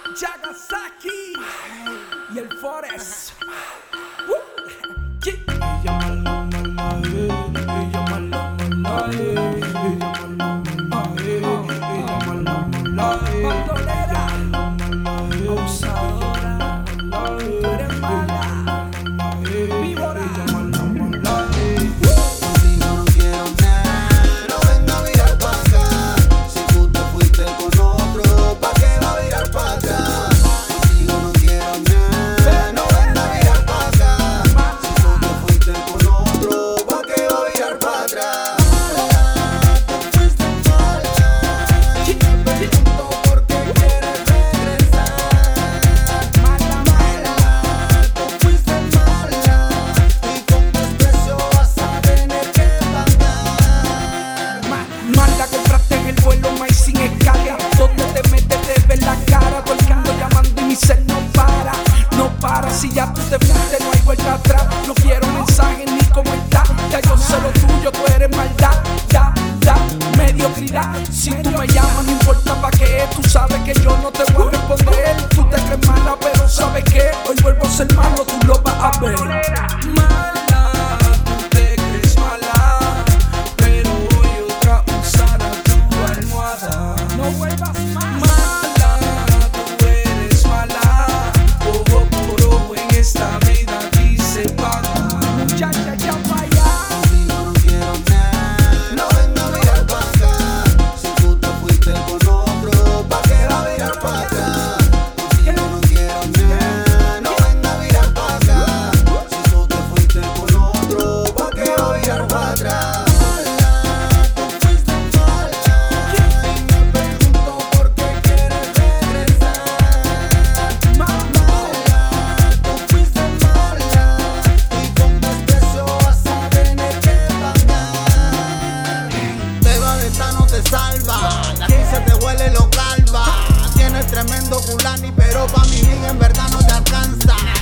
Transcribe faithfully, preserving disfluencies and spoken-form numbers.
Yagasaki y el Forest. Ella mala, mala, eh. Ella mala, mala, eh. Ella mala, mala, eh. Ella mala, mala, eh. Bandolera, Ella mala, mala, eh. abusadora, tú eres mala, víbora. Ella mala, mala, eh. Contigo no quiero nada, no venga a virar pa' acá. Si tú te fuiste con otro, ¿pa' qué va a virar pa' atrás? Contigo no quiero nada, no venga a virar pa' acá. Si tú te fuiste con otro, ¿pa' qué va a virar pa' atrás? Te fuiste mala, y me pregunto por qué quieres regresar. Mala, mala, Te fuiste mala, y con desprecio vas a tener que pagar. ma- mala, compraste en el vuelo maíz sin escala. Donde te metes te ves la cara. Todo el que ando llamando y mi cel no para. No para, si ya tú te fuiste no hay vuelta atrás. No quiero mensajes ni cómo está. Ya yo sé lo tuyo, tú eres maldad. Da, da, mediocridad. Si tú me llamas no importa pa' qué. Tú sabes que yo no te voy a responder. Tú te crees mala pero sabes que hoy vuelvo a ser malo, tú lo vas a ver. Mala, tú te crees mala, pero hoy otra usará tu almohada. No vuelvas más. Mala, tú eres mala, ojo por ojo en esta vida aquí se paga. Muchacha, ya pa' allá. Contigo no quiero nada, no venga a virar pa' acá. Si tú te fuiste con otro, ¿pa' qué va a virar pa' atrás? Contigo no quiero nada, no venga a virar pa' acá. Si tú te fuiste con otro, ¿pa' qué va a virar pa' atrás? Mala, te fuiste mala, y me pregunto por qué quieres regresar. Mala, te fuiste mala, y con desprecio vas a tener que pagar. Beba de esta no te salva, de aquí se te huele lo calva. Tienes tremendo culani, pero pa' mi liga en verdad no te alcanza.